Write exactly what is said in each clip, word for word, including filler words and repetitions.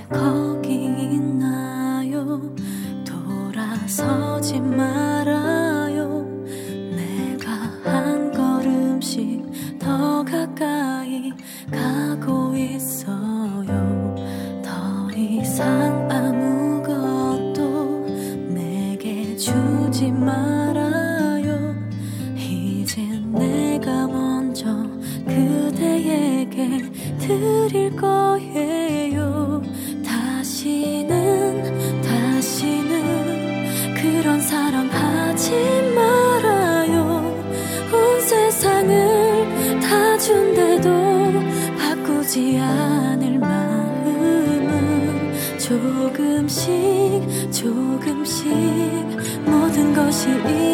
거기 있나요? 돌아서지 말아요. 내가 한 걸음씩 더 가까이 가고 있어요. 더 이상 아무것도 내게 주지 말아요. 이젠 내가 먼저 그대에게 드릴 거예요. 다시는 다시는 그런 사랑하지 말아요. 온 세상을 다 준대도 바꾸지 않을 마음은 조금씩 조금씩 모든 것이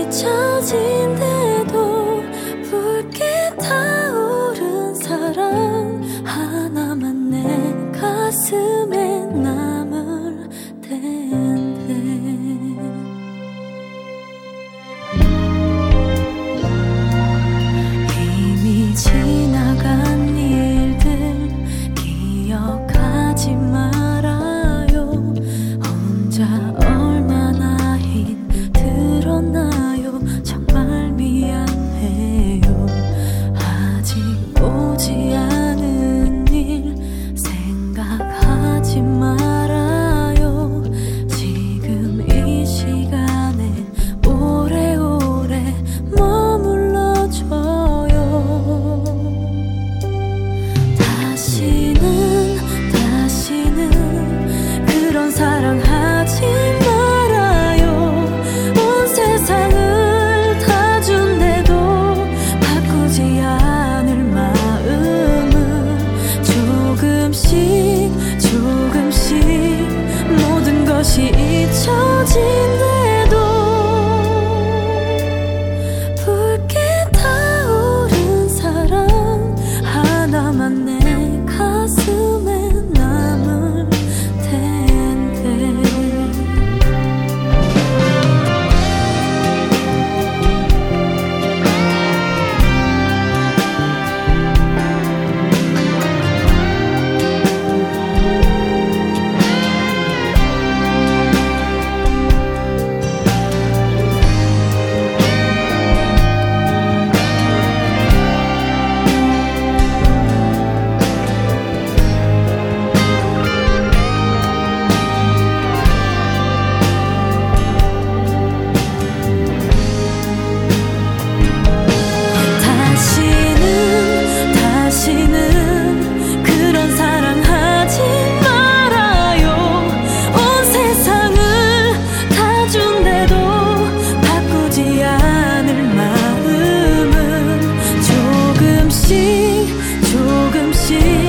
잊혀진대도 붉게 타오른 사랑 하나만 내 가슴에 남을 텐데. 이미 지나간 일들 기억하지 말아요. 혼자 얼마나 힘들었나요. 정말 미안해요. 아직 오지 않은 일 생각하지 말아요. 지금 이 시간에 오래오래 머물러줘요. 다시는 다시는 그런 사랑하지 말아요. 온 세상을 다 준대도 바꾸지 않을 마음은 조금씩 조금씩 모든 것이 잊혀진대도 붉게 타오른 사랑 하나만 내 가슴에 남을 텐데. 다시는 다시는 그런 사랑하지 말아요. 온 세상을 다 준대도 바꾸지 않을 마음은 조금씩 조금씩